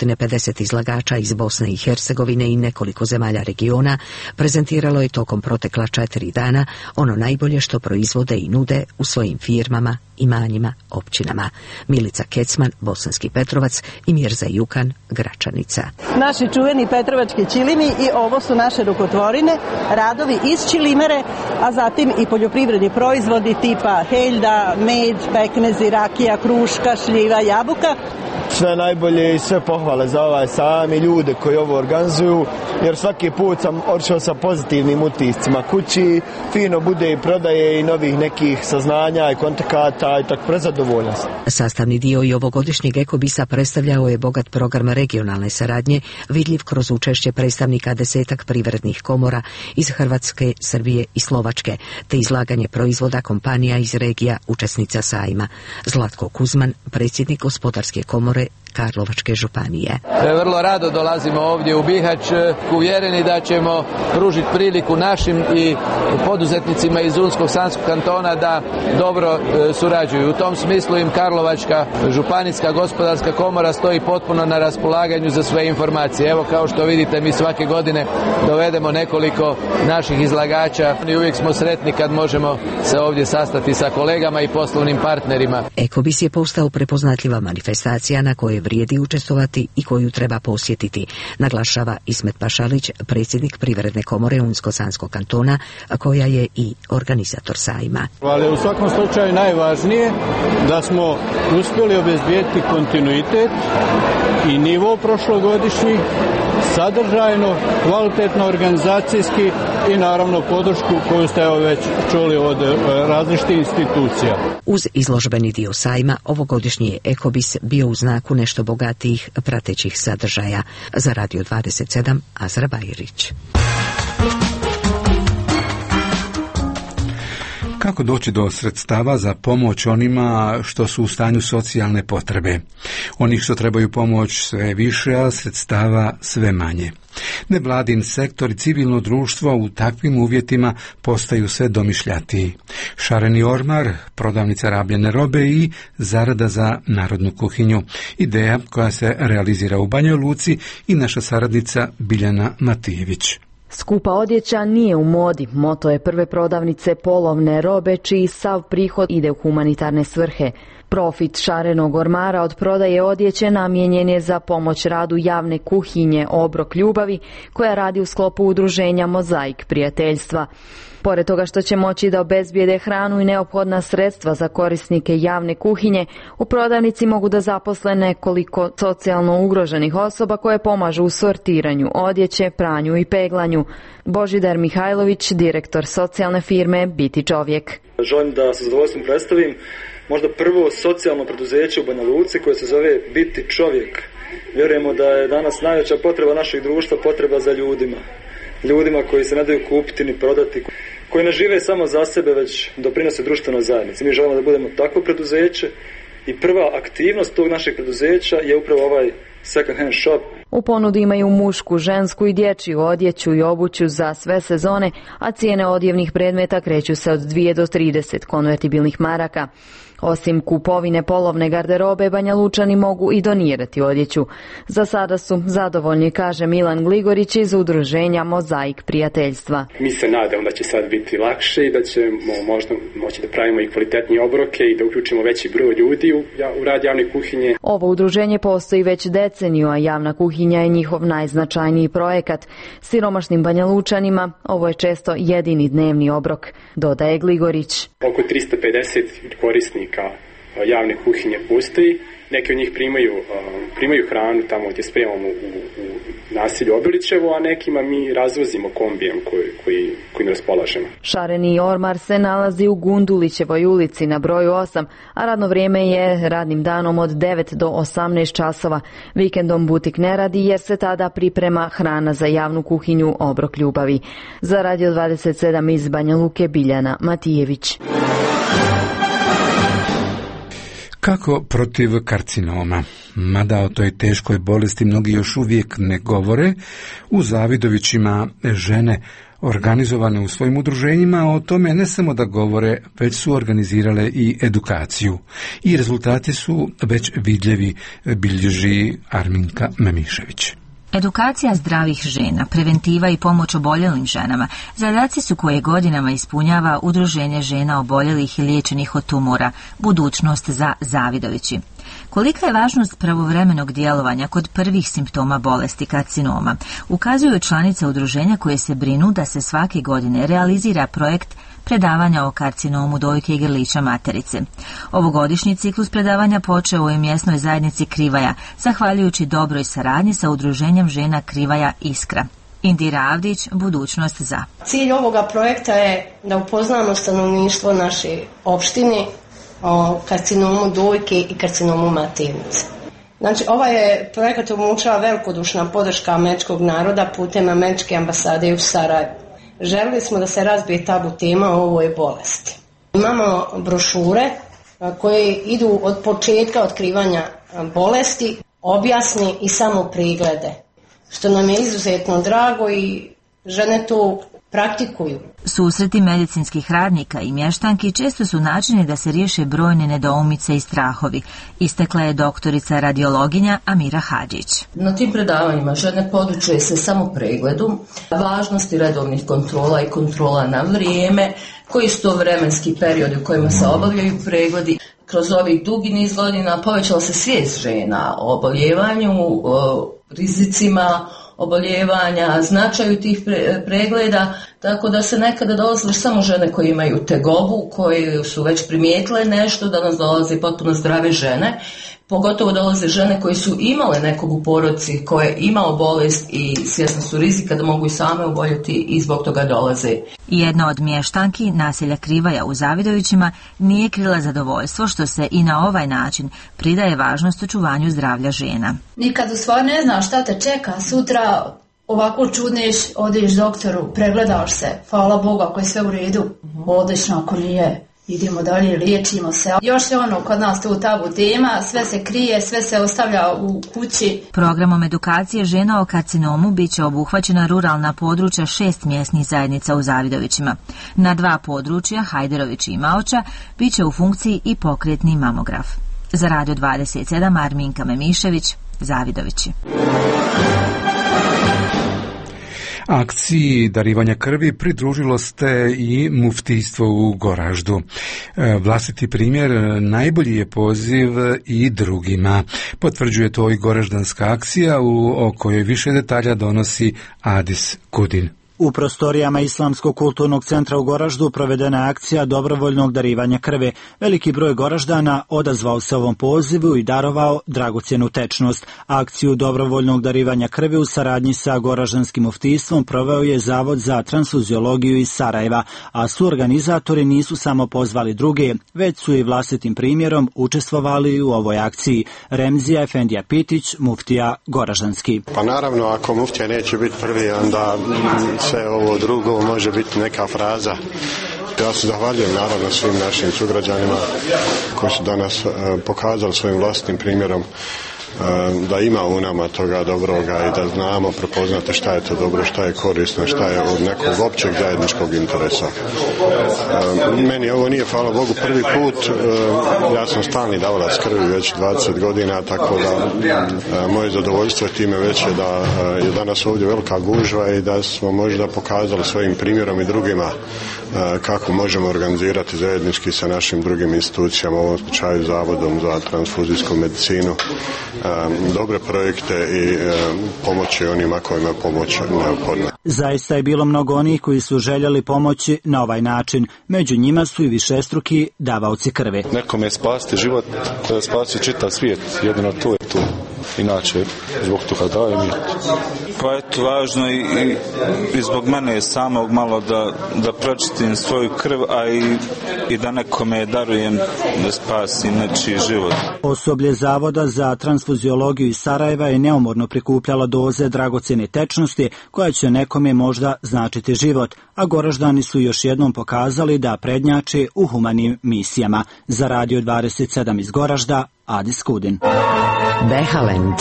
S17: 250 izlagača iz Bosne i Hercegovine i nekoliko zemalja regiona prezentiralo je tokom protekla 4 dana ono najbolje što proizvode i nude u svojim firmama, imanjima, općinama. Milica Kecman, Bosanski Petrovac, i Mirza Jukan, Gračanica.
S18: Naši čuveni petrovački ćilimi i ovo su naše rukotvorine, radovi iz ćilimere, a zatim i poljoprivredni proizvodi tipa heljda, med, pekmezi, rakija, kruška, šljiva, jabuka.
S19: Sve najbolje i sve pohvale za ovaj sajam i ljude koji ovo organizuju, jer svaki put sam odšao sa pozitivnim utiscima kući, fino bude i prodaje i novih nekih saznanja i kontakata i tako prezadovoljan sam.
S17: Sastavni dio i ovogodišnjeg Ekobisa predstavljao je bogat program regionalne saradnje, vidljiv kroz učešće predstavnika 10 privrednih komora iz Hrvatske, Srbije i Slovačke, te izlaganje proizvoda kompanija iz regija učesnica sajma. Zlatko Kuzman, predsjednik Gospodarske komore Karlovačke županije.
S20: Vrlo rado dolazimo ovdje u Bihać, uvjereni da ćemo pružiti priliku našim i poduzetnicima iz Unskog-Sanskog kantona da dobro surađuju. U tom smislu im Karlovačka županijska gospodarska komora stoji potpuno na raspolaganju za sve informacije. Evo, kao što vidite, mi svake godine dovedemo nekoliko naših izlagača i uvijek smo sretni kad možemo se ovdje sastati sa kolegama i poslovnim partnerima.
S17: Ekobis je postao prepoznatljiva manifestacija na kojoj vrijedi učestvovati i koju treba posjetiti, naglašava Ismet Pašalić, predsjednik Privredne komore Unsko-Sanskog kantona, koja je i organizator sajma.
S21: Ali u svakom slučaju najvažnije da smo uspjeli obezbijeti kontinuitet i nivo prošlogodišnji, sadržajno, kvalitetno, organizacijski i naravno podršku koju ste već čuli od različitih institucija.
S17: Uz izložbeni dio sajma, ovogodišnji je Ekobis bio u znaku nešto bogatijih pratećih sadržaja. Za Radio 27, Azra Bajrić.
S1: Kako doći do sredstava za pomoć onima što su u stanju socijalne potrebe? Onih što trebaju pomoć sve više, a sredstava sve manje. Nevladin sektor i civilno društvo u takvim uvjetima postaju sve domišljatiji. Šareni ormar, prodavnica rabljene robe i zarada za narodnu kuhinju. Ideja koja se realizira u Banjoj Luci i naša saradnica Biljana Matijević.
S22: Skupa odjeća nije u modi, moto je prve prodavnice polovne robe čiji sav prihod ide u humanitarne svrhe. Profit šarenog ormara od prodaje odjeće namijenjen je za pomoć radu javne kuhinje Obrok ljubavi, koja radi u sklopu udruženja Mozaik prijateljstva. Pored toga što će moći da obezbijede hranu i neophodna sredstva za korisnike javne kuhinje, u prodavnici mogu da zaposle nekoliko socijalno ugroženih osoba koje pomažu u sortiranju odjeće, pranju i peglanju. Božidar Mihajlović, direktor socijalne firme Biti čovjek.
S23: Želim da sa zadovoljstvom predstavim možda prvo socijalno preduzeće u Banja Luci koje se zove Biti čovjek. Vjerujemo da je danas najveća potreba našeg društva potreba za ljudima koji se ne daju kupiti ni prodati, koji ne žive samo za sebe, već doprinose društvenoj zajednici. Mi želimo da budemo takvo preduzeće i prva aktivnost tog našeg preduzeća je upravo ovaj second hand shop.
S22: U ponudi imaju mušku, žensku i dječju odjeću i obuću za sve sezone, a cijene odjevnih predmeta kreću se od 2 do 30 konvertibilnih maraka. Osim kupovine polovne garderobe, Banjalučani mogu i donirati odjeću. Za sada su zadovoljni, kaže Milan Gligorić iz udruženja Mozaik prijateljstva.
S5: Mi se nadamo da će sad biti lakše i da ćemo možda moći da pravimo i kvalitetnije obroke i da uključimo veći broj ljudi u rad javne kuhinje.
S22: Ovo udruženje postoji već deceniju, a javna kuhinja je njihov najznačajniji projekat. Siromašnim Banjalučanima ovo je često jedini dnevni obrok, dodaje Gligorić.
S5: Oko 350 korisnika javne kuhinje postoji. Neki od njih primaju hranu tamo gdje spremamo u naselju Obilićevo, a nekima mi razvozimo kombijem kojim raspolažemo.
S22: Šareni ormar se nalazi u Gundulićevoj ulici na broju 8, a radno vrijeme je radnim danom od 9 do 18 časova. Vikendom butik ne radi jer se tada priprema hrana za javnu kuhinju Obrok ljubavi. Za Radio 27 iz Banja Luke, Biljana Matijević.
S1: Kako protiv karcinoma? Mada o toj teškoj bolesti mnogi još uvijek ne govore, u Zavidovićima žene organizovane u svojim udruženjima o tome ne samo da govore, već su organizirale i edukaciju. I rezultati su već vidljivi, bilježi Arminka Memišević.
S11: Edukacija zdravih žena, preventiva i pomoć oboljelim ženama zadaci su koje godinama ispunjava Udruženje žena oboljelih i liječenih od tumora, Budućnost za Zavidovići. Kolika je važnost pravovremenog djelovanja kod prvih simptoma bolesti karcinoma, ukazuju članice udruženja koje se brinu da se svake godine realizira projekt predavanja o karcinomu dojke i grlića materice. Ovogodišnji ciklus predavanja počeo je u mjesnoj zajednici Krivaja, zahvaljujući dobroj saradnji sa udruženjem žena Krivaja Iskra. Indira Avdić, Budućnost za.
S16: Cilj ovoga projekta je da upoznamo stanovništvo naše opštine o karcinomu dojke i karcinomu maternice. Znači, ovaj je projekat omogućava velikodušna podrška američkog naroda putem američke ambasade u Sarajevu. Želili smo da se razbije tabu tema o ovoj bolesti. Imamo brošure koje idu od početka otkrivanja bolesti, objasni i samo preglede, što nam je izuzetno drago i žene to praktikuju.
S11: Susreti medicinskih radnika i mještanki često su načini da se riješe brojne nedoumice i strahovi, istekla je doktorica radiologinja Amira Hadžić.
S8: Na tim predavanjima žene podučuje se samo pregledu, važnosti redovnih kontrola i kontrola na vrijeme, koji su to vremenski periodi u kojima se obavljaju pregledi. Kroz ovih dugi niz godina povećala se svijest žena o oboljevanju, o rizicima oboljevanja, značaju tih pregleda, tako da se nekada dolazile samo žene koje imaju tegobu, koje su već primijetile nešto, da nas dolaze potpuno zdrave žene, pogotovo dolaze žene koje su imale nekog u porodici, koje je imao bolest i svjesne su rizika da mogu i same oboljeti i zbog toga dolaze.
S11: Jedna od mještanki naselja Krivaja u Zavidovićima nije krila zadovoljstvo što se i na ovaj način pridaje važnost očuvanju zdravlja žena.
S24: Nikad u stvari ne znaš šta te čeka, sutra ovako čudneš, odeš doktoru, pregledaš se, hvala Bogu ako je sve u redu, odlično, ako nije, idemo dalje, liječimo se. Još je kod nas tu tabu tema, sve se krije, sve se ostavlja u kući.
S11: Programom edukacije žena o karcinomu bit će obuhvaćena ruralna područja 6 mjesnih zajednica u Zavidovićima. Na 2 područja, Hajderović i Maoča, bit će u funkciji i pokretni mamograf. Za Radio 27, Arminka Memišević, Zavidovići.
S1: Akciji darivanja krvi pridružilo ste i muftijstvo u Goraždu. Vlastiti primjer najbolji je poziv i drugima. Potvrđuje to i goraždanska akcija o kojoj više detalja donosi Adis Kudin.
S25: U prostorijama Islamskog kulturnog centra u Goraždu provedena je akcija dobrovoljnog darivanja krvi. Veliki broj Goraždana odazvao se ovom pozivu i darovao dragocjenu tečnost. Akciju dobrovoljnog darivanja krvi u saradnji sa goraždanskim muftijstvom proveo je Zavod za transfuziologiju iz Sarajeva, a suorganizatori nisu samo pozvali druge, već su i vlastitim primjerom učestvovali u ovoj akciji. Remzija Efendija Pitić, muftija goraždanski.
S26: Pa naravno, ako muftija neće biti prvi, onda
S2: sve ovo drugo može biti neka fraza. Ja se zahvaljujem naravno svim našim sugrađanima koji su danas pokazali svojim vlastnim primjerom da ima u nama toga dobroga i da znamo prepoznati šta je to dobro, šta je korisno, šta je od nekog općeg zajedničkog interesa. Meni ovo nije, hvala Bogu, prvi put. Ja sam stalni davalac krvi već 20 godina, tako da moje zadovoljstvo time već je da je danas ovdje velika gužva i da smo možda pokazali svojim primjerom i drugima kako možemo organizirati zajednički sa našim drugim institucijama, u ovom slučaju Zavodom za transfuzijsku medicinu, dobre projekte i pomoći onima kojima je pomoć neophodna.
S25: Zaista je bilo mnogo onih koji su željeli pomoći na ovaj način. Među njima su i višestruki davaoci krvi.
S10: Nekome je spasiti život, spasiti čitav svijet, jedino to je tu. Inače, zbog toga dajem.
S12: Pa eto, važno i zbog mene samog malo da pročitim svoju krv, a i da nekome darujem da spasim nečiji život.
S25: Osoblje Zavoda za transfuziologiju iz Sarajeva je neumorno prikupljalo doze dragocjene tečnosti koja će nekome možda značiti život, a Goraždani su još jednom pokazali da prednjače u humanim misijama. Za Radio 27 iz Goražda, Adis Skudin.
S17: Behalend.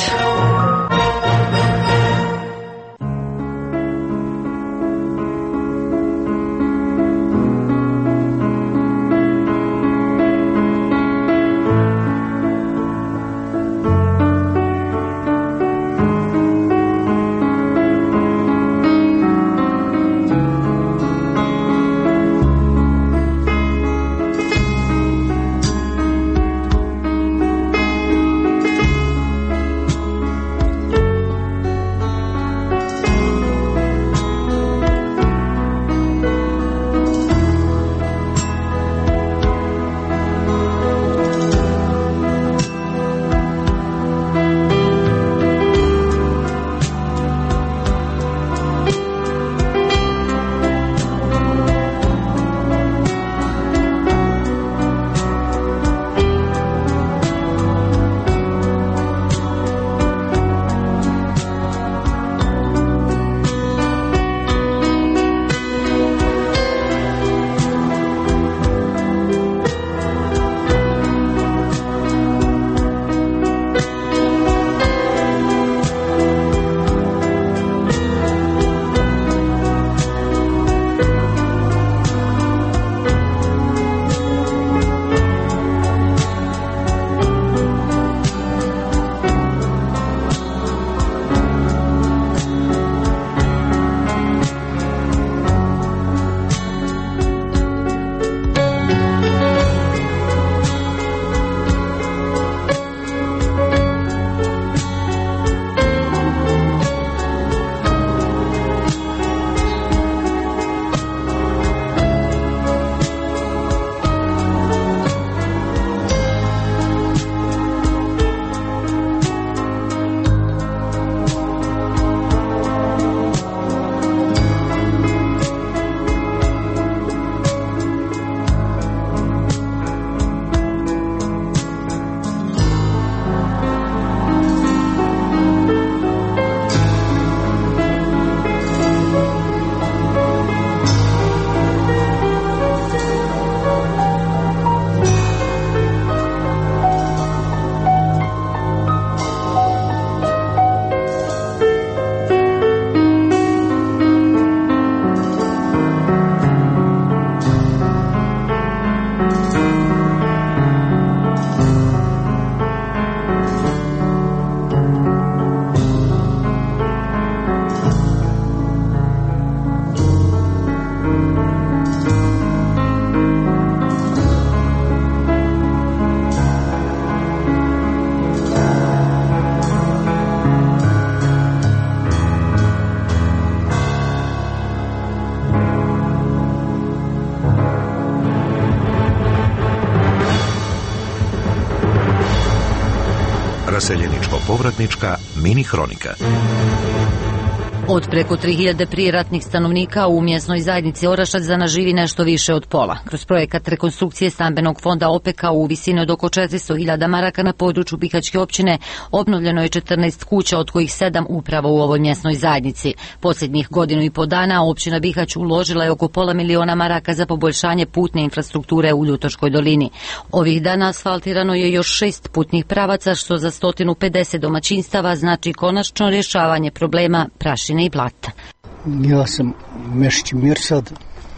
S14: Raseljeničko-povratnička mini hronika.
S4: Od preko 3000 prijeratnih stanovnika u mjesnoj zajednici Orašac danas živi nešto više od pola. Kroz projekat rekonstrukcije stambenog fonda OPEK-a u visini od oko 400.000 maraka na području Bihaćke općine obnovljeno je 14 kuća, od kojih 7 upravo u ovoj mjesnoj zajednici. Posljednjih godinu i po dana općina Bihać uložila je oko $500.000 maraka za poboljšanje putne infrastrukture u Ljutoškoj dolini. Ovih dana asfaltirano je još 6 putnih pravaca, što za 150 domaćinstava znači konačno rješavanje problema prašine i blata.
S7: Ja sam Mešić Mirsad.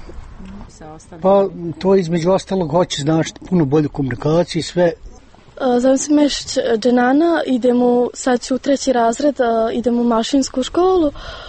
S7: Pa to između ostalog hoće znači puno bolju komunikaciju i sve.
S13: Zovem se Mešić Dženana, sad ću u 3. razred, idemo u mašinsku školu.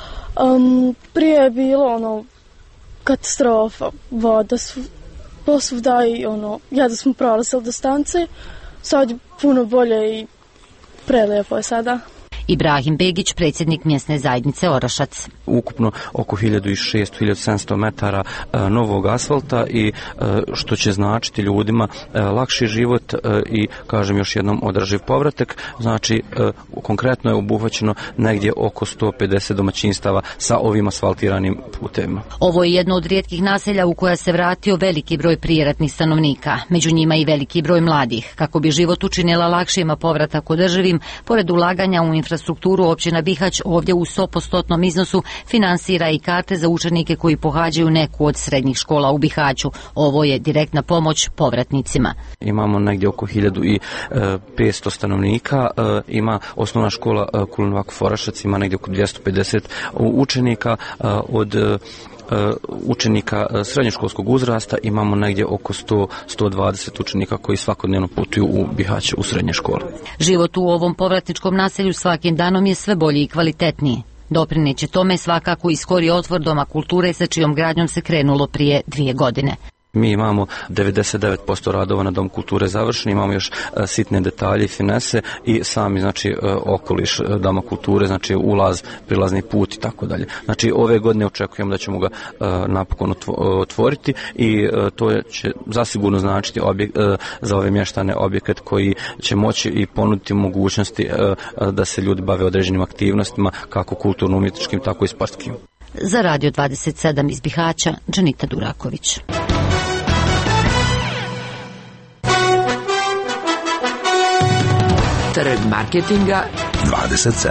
S13: Prije je bilo katastrofa, voda su posvuda i jedva smo prolazili do stanice. Sad je puno bolje i prelijepo je sada.
S4: Ibrahim Begić, predsjednik mjesne zajednice Orašac.
S14: Ukupno oko 1600-1700 metara novog asfalta i što će značiti ljudima lakši život i, kažem još jednom, održiv povratak. Znači, konkretno je obuhvaćeno negdje oko 150 domaćinstava sa ovim asfaltiranim putevima.
S4: Ovo je jedno od rijetkih naselja u koja se vratio veliki broj prijeratnih stanovnika, među njima i veliki broj mladih. Kako bi život učinila lakšima povratak održivim, pored ulaganja u infrastrukturu, općina Bihać ovdje u 100% iznosu finansira i karte za učenike koji pohađaju neku od srednjih škola u Bihaću. Ovo je direktna pomoć povratnicima.
S14: Imamo negdje oko 1500 stanovnika, ima osnovna škola Kulunvak Orašac, ima negdje oko 250 učenika, od učenika srednjoškolskog uzrasta imamo negdje oko 100-120 učenika koji svakodnevno putuju u Bihać u srednje škole.
S4: Život u ovom povratničkom naselju svakim danom je sve bolji i kvalitetniji. Doprineće tome svakako i skori otvor Doma kulture sa čijom gradnjom se krenulo prije 2 godine.
S14: Mi imamo 99% radova na Dom kulture završeni, imamo još sitne detalje i finese i sami okoliš Doma kulture, znači ulaz, prilazni put i tako dalje. Znači ove godine očekujemo da ćemo ga napokon otvoriti i to će zasigurno značiti za ove mještane objekat koji će moći i ponuditi mogućnosti da se ljudi bave određenim aktivnostima, kako kulturno-umjetničkim, tako i sportskim.
S4: Za Radio 27 iz Bihaća, Džanita Duraković.
S15: Trg marketinga 27.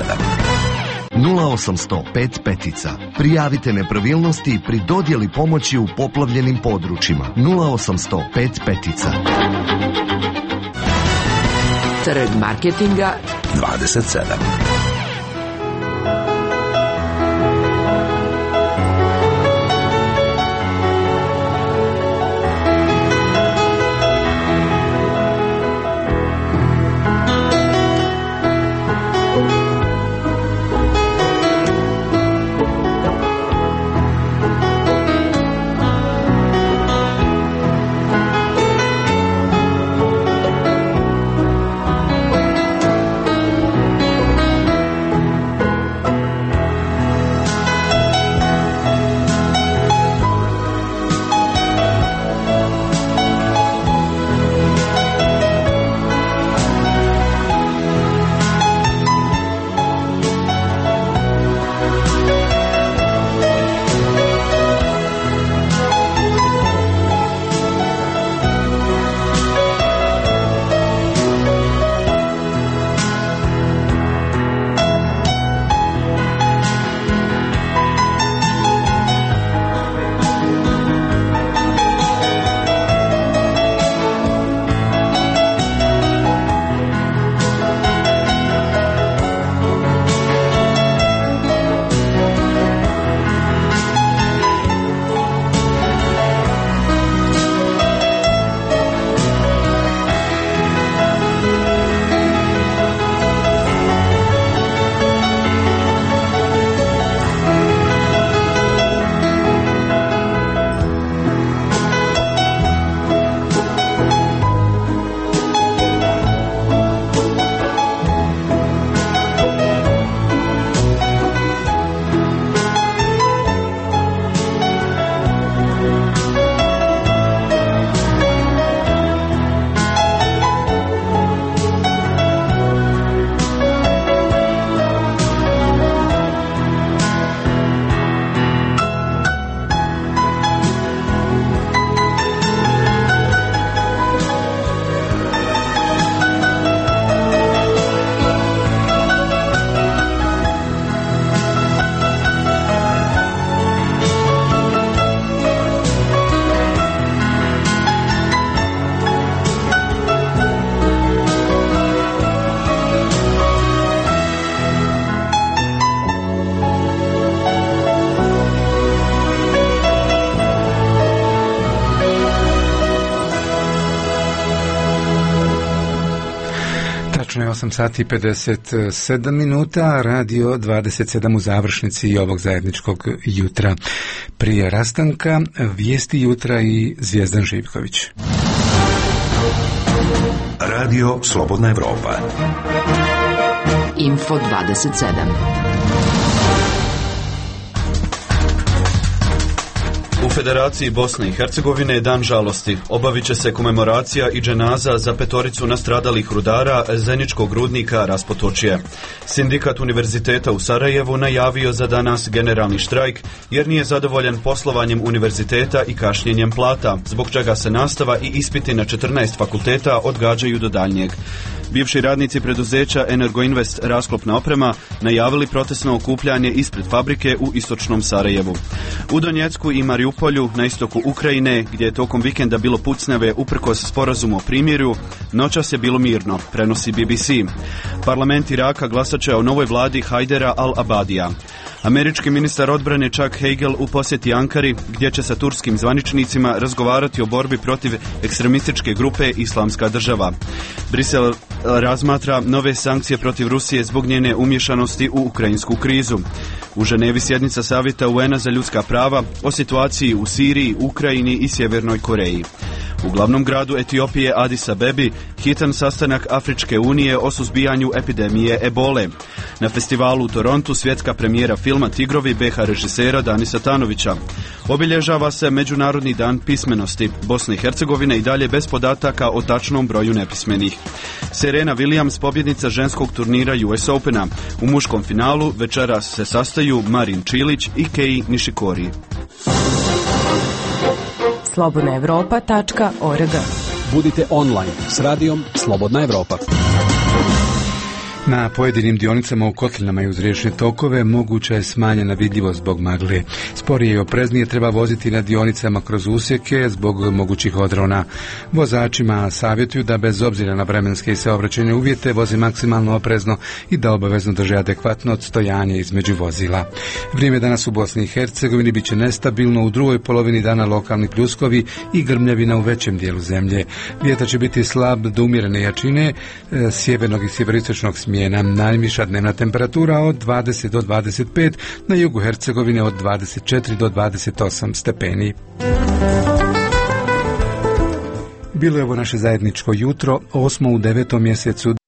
S26: 0805 petica. Prijavite nepravilnosti pri dodjeli pomoći u poplavljenim područjima. 0805 petica.
S15: Trg marketinga 27.
S1: Tačno je 8 sati i 57 minuta, radio 27 u završnici i ovog zajedničkog jutra. Prije rastanka, vijesti jutra i Zvijezdan Živković.
S15: Radio Slobodna Evropa.
S17: Info 27.
S3: U Federaciji Bosne i Hercegovine je dan žalosti. Obavit će se komemoracija i dženaza za 5 nastradalih rudara Zeničkog rudnika Raspotočje. Sindikat Univerziteta u Sarajevu najavio za danas generalni štrajk jer nije zadovoljan poslovanjem univerziteta i kašnjenjem plata, zbog čega se nastava i ispiti na 14 fakulteta odgađaju do daljnjeg. Bivši radnici preduzeća Energoinvest Rasklopna oprema najavili protestno okupljanje ispred fabrike u istočnom Sarajevu. U Donjecku i Mariupolju na istoku Ukrajine, gdje je tokom vikenda bilo pucnjave uprkos sporazumu o primirju, noćas je bilo mirno, prenosi BBC. Parlament Iraka glasat će o novoj vladi Hajdera al-Abadija. Američki ministar odbrane Chuck Hagel u posjeti Ankari, gdje će sa turskim zvaničnicima razgovarati o borbi protiv ekstremističke grupe Islamska država. Brisel razmatra nove sankcije protiv Rusije zbog njene umješanosti u ukrajinsku krizu. U Ženevi sjednica Savjeta UN-a za ljudska prava o situaciji u Siriji, Ukrajini i Sjevernoj Koreji. U glavnom gradu Etiopije Adis Abebi hitan sastanak Afričke unije o suzbijanju epidemije ebole. Na festivalu u Torontu svjetska premijera filma Tigrovi BH režisera Danisa Tanovića. Obilježava se Međunarodni dan pismenosti. Bosna i Hercegovina i dalje bez podataka o tačnom broju nepismenih. Serena Williams, pobjednica ženskog turnira US Opena. U muškom finalu večeras se sastaju Marin Čilić i Kei Nishikori.
S6: slobodnaevropa.org.
S9: Budite online s radijom Slobodna Evropa.
S1: Na pojedinim dionicama u kotlinama i uz riječne tokove moguća je smanjena vidljivost zbog magle. Sporije i opreznije treba voziti na dionicama kroz usjeke zbog mogućih odrona. Vozačima savjetuju da bez obzira na vremenske i saobraćajne uvjete voze maksimalno oprezno i da obavezno drže adekvatno odstojanje između vozila. Vrijeme danas u Bosni i Hercegovini bit će nestabilno, u drugoj polovini dana lokalni pljuskovi i grmljavina u većem dijelu zemlje. Vjetar će biti slab do umjerene jačine sjevernog i sjeveristočnog smjera. Najviša dnevna temperatura od 20 do 25, na jugu Hercegovine od 24 do 28 stepeni. Bilo je ovo naše zajedničko jutro, 8. u 9. mjesecu